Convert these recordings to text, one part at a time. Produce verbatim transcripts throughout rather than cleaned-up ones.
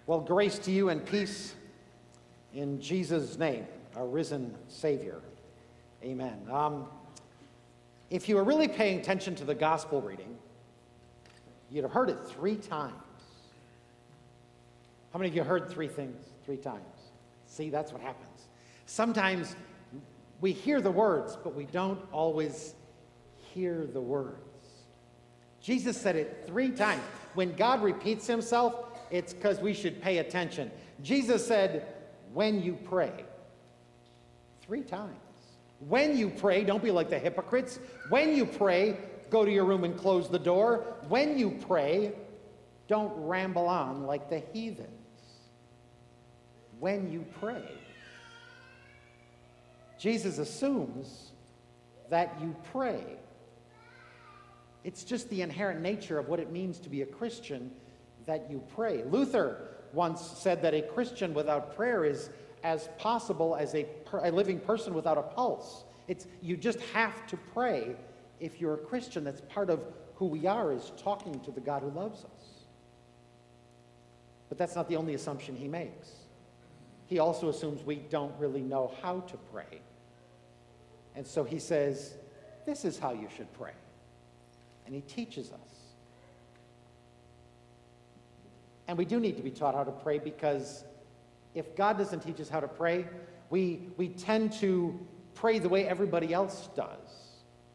Well, grace to you and peace in Jesus' name, our risen Savior. Amen. Um, if you were really paying attention to the gospel reading, you'd have heard it three times. How many of you heard three things three times? See, that's what happens. Sometimes we hear the words, but we don't always hear the words. Jesus said it three times. When God repeats himself, it's because we should pay attention. Jesus said, when you pray, three times. When you pray, don't be like the hypocrites. When you pray, go to your room and close the door. When you pray, don't ramble on like the heathens. When you pray. Jesus assumes that you pray. It's just the inherent nature of what it means to be a Christian that you pray. Luther once said that a Christian without prayer is as possible as a, a living person without a pulse. It's, you just have to pray if you're a Christian. That's part of who we are, is talking to the God who loves us. But that's not the only assumption he makes. He also assumes we don't really know how to pray. And so he says, this is how you should pray. And he teaches us. And we do need to be taught how to pray, because if God doesn't teach us how to pray, we, we tend to pray the way everybody else does.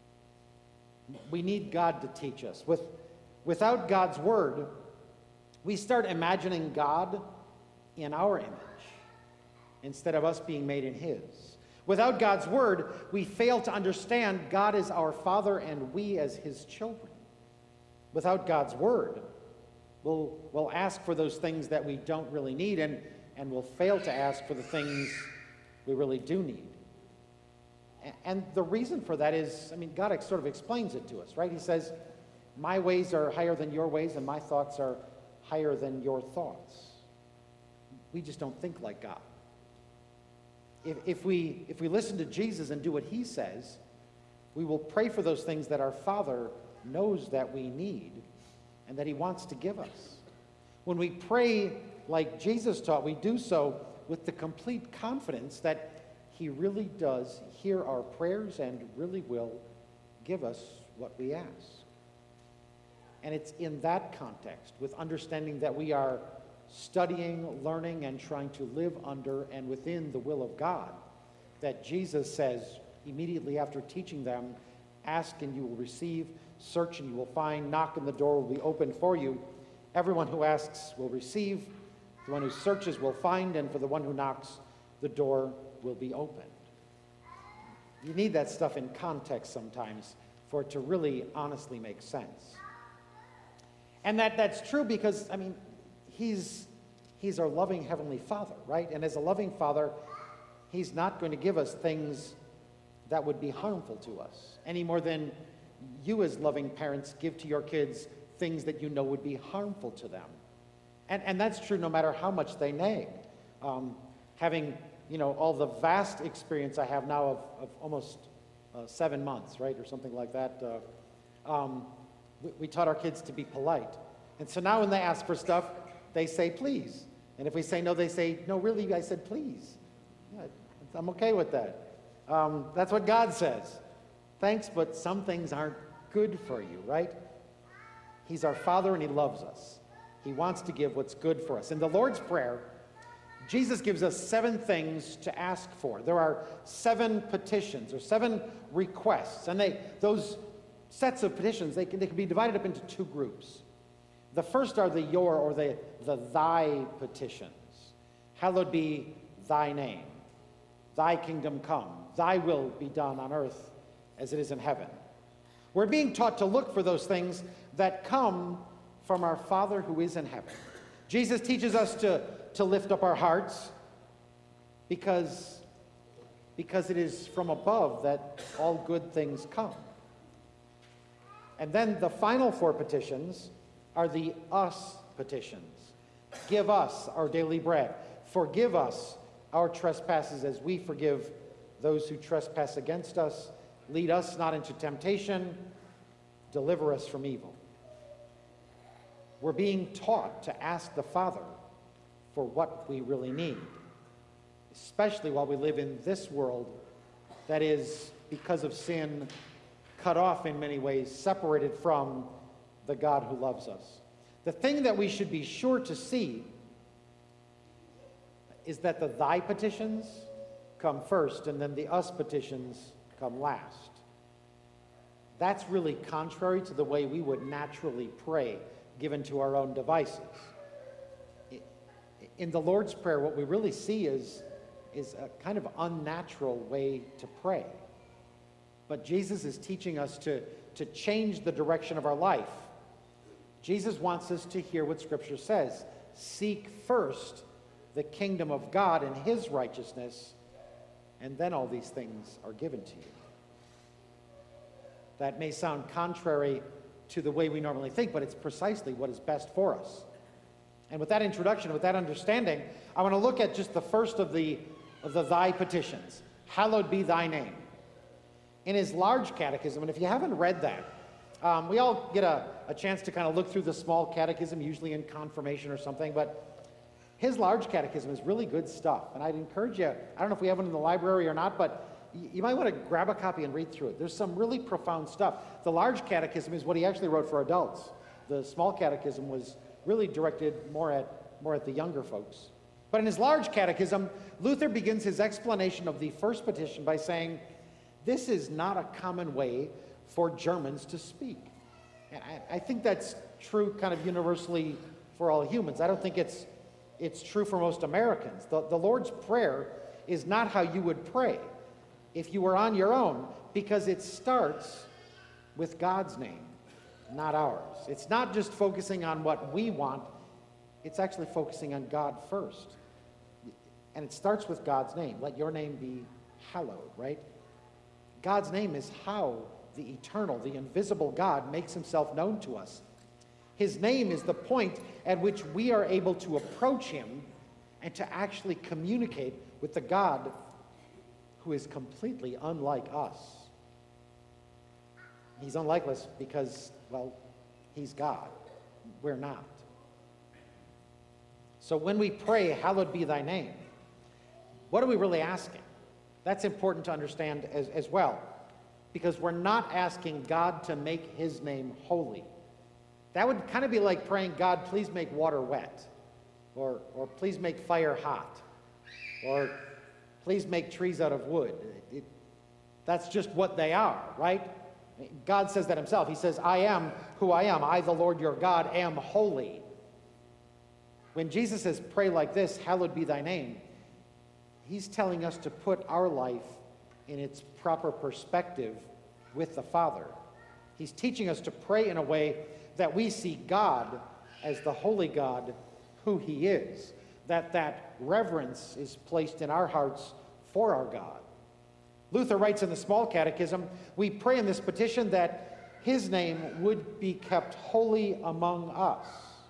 We need God to teach us. With, without God's word, we start imagining God in our image instead of us being made in his. Without God's word, we fail to understand God is our Father and we as his children. Without God's word, we'll, we'll ask for those things that we don't really need, and, and we'll fail to ask for the things we really do need. And, and the reason for that is, I mean, God sort of explains it to us, right? He says, my ways are higher than your ways, and my thoughts are higher than your thoughts. We just don't think like God. If, if, we, if we listen to Jesus and do what he says, we will pray for those things that our Father knows that we need and that he wants to give us. When we pray like Jesus taught, we do so with the complete confidence that he really does hear our prayers and really will give us what we ask. And it's in that context, with understanding that we are studying, learning, and trying to live under and within the will of God, that Jesus says immediately after teaching them, ask and you will receive, search and you will find, knock and the door will be opened for you. Everyone who asks will receive, the one who searches will find, and for the one who knocks, the door will be opened. You need that stuff in context sometimes for it to really honestly make sense. And that, that's true because, I mean, He's, he's our loving Heavenly Father, right? And as a loving Father, he's not going to give us things that would be harmful to us, any more than you as loving parents give to your kids things that you know would be harmful to them. And, and that's true no matter how much they nag. Um, having, you know, all the vast experience I have now of, of almost uh, seven months, right, or something like that, uh, um, we, we taught our kids to be polite. And so now when they ask for stuff, they say, please. And if we say no, they say, no, really, you guys said please. Yeah, I'm okay with that. Um, that's what God says. Thanks, but some things aren't good for you, right? He's our Father and he loves us. He wants to give what's good for us. In the Lord's Prayer, Jesus gives us seven things to ask for. There are seven petitions or seven requests. And they, those sets of petitions, they can, they can be divided up into two groups. The first are the your or the, the thy petitions. Hallowed be thy name. Thy kingdom come. Thy will be done on earth as it is in heaven. We're being taught to look for those things that come from our Father who is in heaven. Jesus teaches us to, to lift up our hearts because, because it is from above that all good things come. And then the final four petitions are the us petitions. Give us our daily bread. Forgive us our trespasses as we forgive those who trespass against us. Lead us not into temptation. Deliver us from evil. We're being taught to ask the Father for what we really need, especially while we live in this world that is, because of sin, cut off in many ways, separated from the God who loves us. The thing that we should be sure to see is that the thy petitions come first and then the us petitions come last. That's really contrary to the way we would naturally pray, given to our own devices. In the Lord's Prayer, what we really see is, is a kind of unnatural way to pray. But Jesus is teaching us to, to change the direction of our life. Jesus wants us to hear what Scripture says. Seek first the kingdom of God and his righteousness, and then all these things are given to you. That may sound contrary to the way we normally think, but it's precisely what is best for us. And with that introduction, with that understanding, I want to look at just the first of the, of the thy petitions. Hallowed be thy name. In his large catechism, and if you haven't read that, um, we all get a, a chance to kind of look through the small catechism, usually in confirmation or something, but his large catechism is really good stuff. And I'd encourage you, I don't know if we have one in the library or not, but you might want to grab a copy and read through it. There's some really profound stuff. The large catechism is what he actually wrote for adults. The small catechism was really directed more at, more at the younger folks. But in his large catechism, Luther begins his explanation of the first petition by saying, this is not a common way for Germans to speak. And I, I think that's true kind of universally for all humans. I don't think it's, it's true for most Americans. The, the Lord's Prayer is not how you would pray if you were on your own, because it starts with God's name, not ours. It's not just focusing on what we want, it's actually focusing on God first. And it starts with God's name. Let your name be hallowed, right? God's name is how the eternal, the invisible God makes himself known to us. His name is the point at which we are able to approach him and to actually communicate with the God who is completely unlike us. He's unlike us because, well, he's God. We're not. So when we pray, hallowed be thy name, what are we really asking? That's important to understand as, as well, because we're not asking God to make his name holy. That would kind of be like praying, God, please make water wet, or, or please make fire hot, or please make trees out of wood. It, it, that's just what they are, right? God says that himself. He says, I am who I am. I, the Lord your God, am holy. When Jesus says, pray like this, hallowed be thy name, he's telling us to put our life in its proper perspective with the Father. He's teaching us to pray in a way that we see God as the holy God who he is, that that reverence is placed in our hearts for our God. Luther writes in the small catechism, we pray in this petition that his name would be kept holy among us.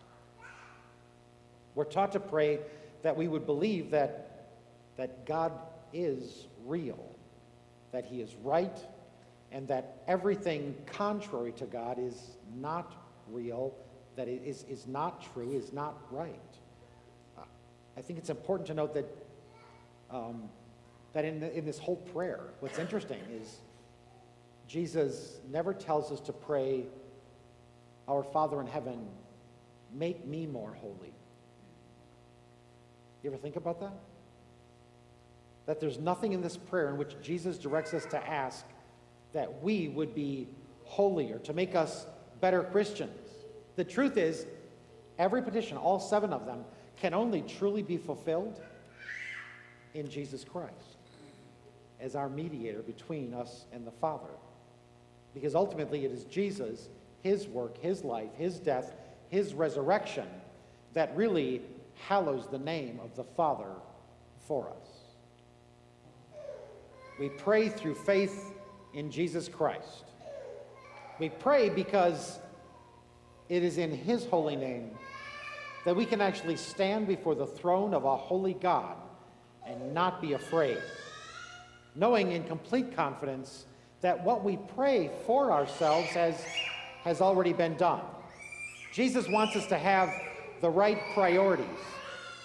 We're taught to pray that we would believe that, that God is real, that he is right, and that everything contrary to God is not real, that it is, is not true, is not right. Uh, I think it's important to note that um, that in, the, in this whole prayer, what's interesting is Jesus never tells us to pray, our Father in heaven, make me more holy. You ever think about that? That there's nothing in this prayer in which Jesus directs us to ask that we would be holier, to make us better Christians. The truth is, every petition, all seven of them, can only truly be fulfilled in Jesus Christ as our mediator between us and the Father. Because ultimately it is Jesus, his work, his life, his death, his resurrection that really hallows the name of the Father for us. We pray through faith in Jesus Christ. We pray because it is in his holy name that we can actually stand before the throne of a holy God and not be afraid, knowing in complete confidence that what we pray for ourselves has, has already been done. Jesus wants us to have the right priorities,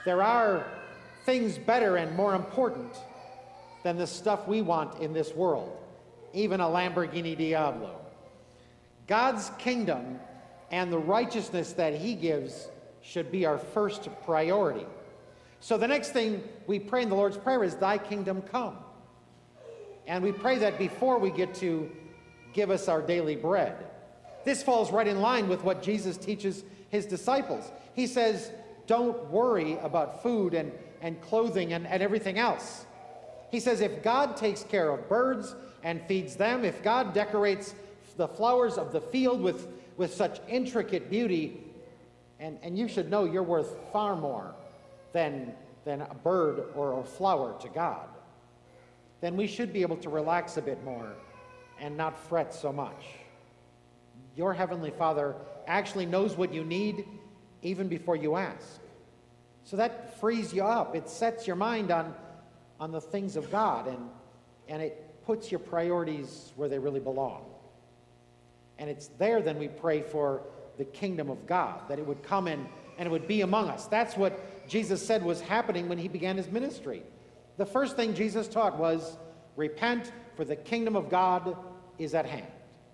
There are things better and more important than the stuff we want in this world, even a Lamborghini Diablo. God's kingdom and the righteousness that he gives should be our first priority. So the next thing we pray in the Lord's Prayer is, thy kingdom come. And we pray that before we get to give us our daily bread. This falls right in line with what Jesus teaches his disciples. He says, don't worry about food and, and clothing and, and everything else. He says, if God takes care of birds and feeds them, if God decorates the flowers of the field with, with such intricate beauty, and, and you should know you're worth far more than, than a bird or a flower to God, then we should be able to relax a bit more and not fret so much. Your Heavenly Father actually knows what you need even before you ask. So that frees you up. It sets your mind on, on the things of God, and, and it puts your priorities where they really belong. And it's there then we pray for the kingdom of God, that it would come in and it would be among us. That's what Jesus said was happening when he began his ministry. The first thing Jesus taught was, repent, for the kingdom of God is at hand.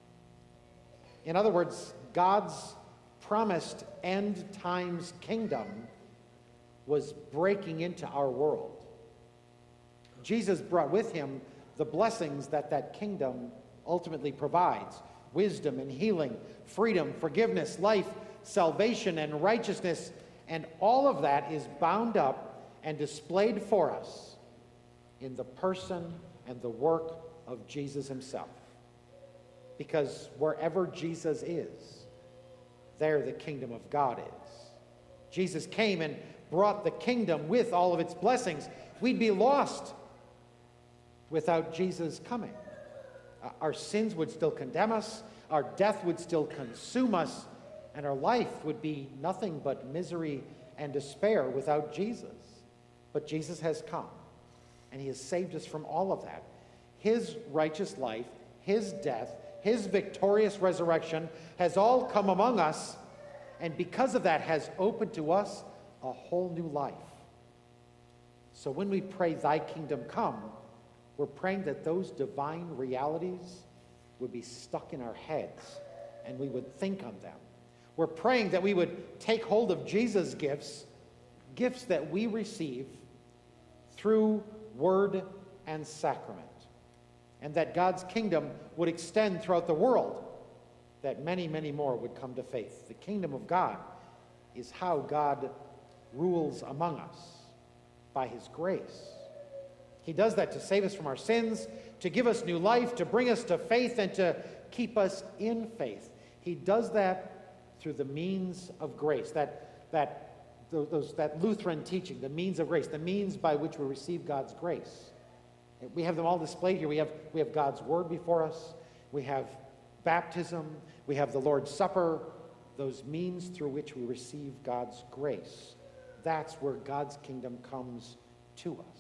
In other words, God's promised end times kingdom was breaking into our world. Jesus brought with him the blessings that that kingdom ultimately provides: wisdom and healing, freedom, forgiveness, life, salvation, and righteousness. And all of that is bound up and displayed for us in the person and the work of Jesus himself. Because wherever Jesus is, there the kingdom of God is. Jesus came and brought the kingdom with all of its blessings. We'd be lost without Jesus coming. Our sins would still condemn us, our death would still consume us, and our life would be nothing but misery and despair without Jesus. But Jesus has come, and he has saved us from all of that. His righteous life, his death, his victorious resurrection has all come among us, and because of that has opened to us a whole new life. So when we pray, thy kingdom come, we're praying that those divine realities would be stuck in our heads and we would think on them. We're praying that we would take hold of Jesus' gifts, gifts that we receive through word and sacrament, and that God's kingdom would extend throughout the world, that many, many more would come to faith. The kingdom of God is how God rules among us by his grace. He does that to save us from our sins, to give us new life, to bring us to faith, and to keep us in faith. He does that through the means of grace, that, that, those, that Lutheran teaching, the means of grace, the means by which we receive God's grace. We have them all displayed here. We have, we have God's word before us. We have baptism. We have the Lord's Supper, those means through which we receive God's grace. That's where God's kingdom comes to us.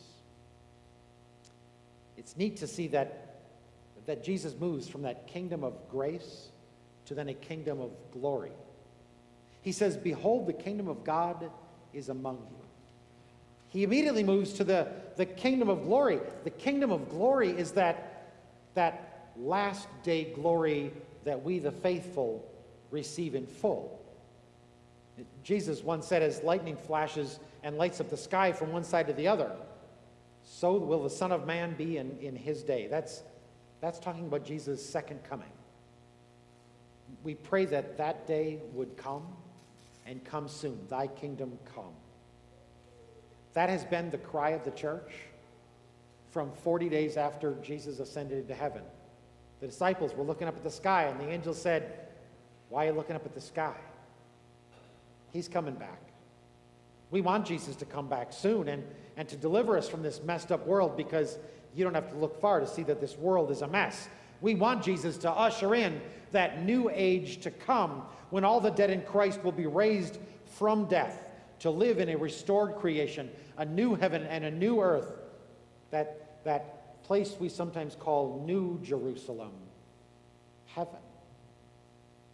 It's neat to see that, that Jesus moves from that kingdom of grace to then a kingdom of glory. He says, behold, the kingdom of God is among you. He immediately moves to the, the kingdom of glory. The kingdom of glory is that, that last day glory that we, the faithful, receive in full. Jesus once said, as lightning flashes and lights up the sky from one side to the other, so will the Son of Man be in, in his day. That's, that's talking about Jesus' second coming. We pray that that day would come and come soon. Thy kingdom come. That has been the cry of the church from forty days after Jesus ascended into heaven. The disciples were looking up at the sky, and the angel said, why are you looking up at the sky? He's coming back. We want Jesus to come back soon and, and to deliver us from this messed up world, because you don't have to look far to see that this world is a mess. We want Jesus to usher in that new age to come when all the dead in Christ will be raised from death to live in a restored creation, a new heaven and a new earth, that, that place we sometimes call New Jerusalem, heaven.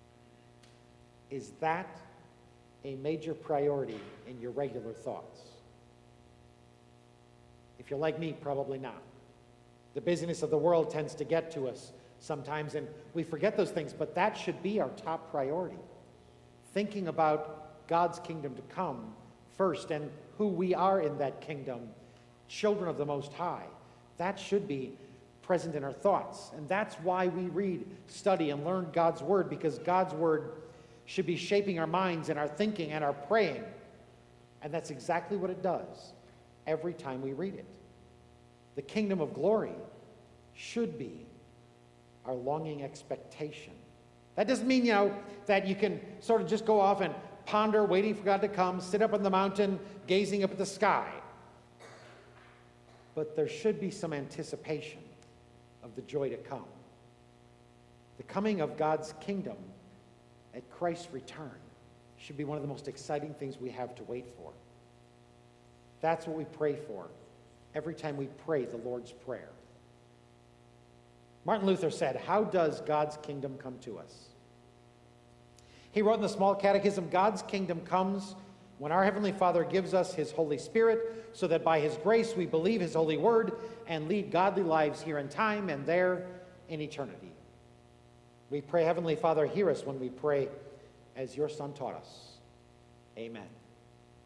Is that a major priority in your regular thoughts? If you're like me, probably not. The busyness of the world tends to get to us sometimes, and we forget those things, but that should be our top priority. Thinking about God's kingdom to come first and who we are in that kingdom, children of the Most High. That should be present in our thoughts. And that's why we read, study, and learn God's Word, because God's Word should be shaping our minds and our thinking and our praying. And that's exactly what it does every time we read it. The kingdom of glory should be our longing expectation. That doesn't mean, you know, that you can sort of just go off and ponder, waiting for God to come, sit up on the mountain, gazing up at the sky. But there should be some anticipation of the joy to come. The coming of God's kingdom at Christ's return should be one of the most exciting things we have to wait for. That's what we pray for every time we pray the Lord's Prayer. Martin Luther said, "How does God's kingdom come to us?" He wrote in the Small Catechism, "God's kingdom comes when our Heavenly Father gives us His Holy Spirit, so that by His grace we believe His holy word and lead godly lives here in time and there in eternity." We pray, Heavenly Father, hear us when we pray as your Son taught us. Amen.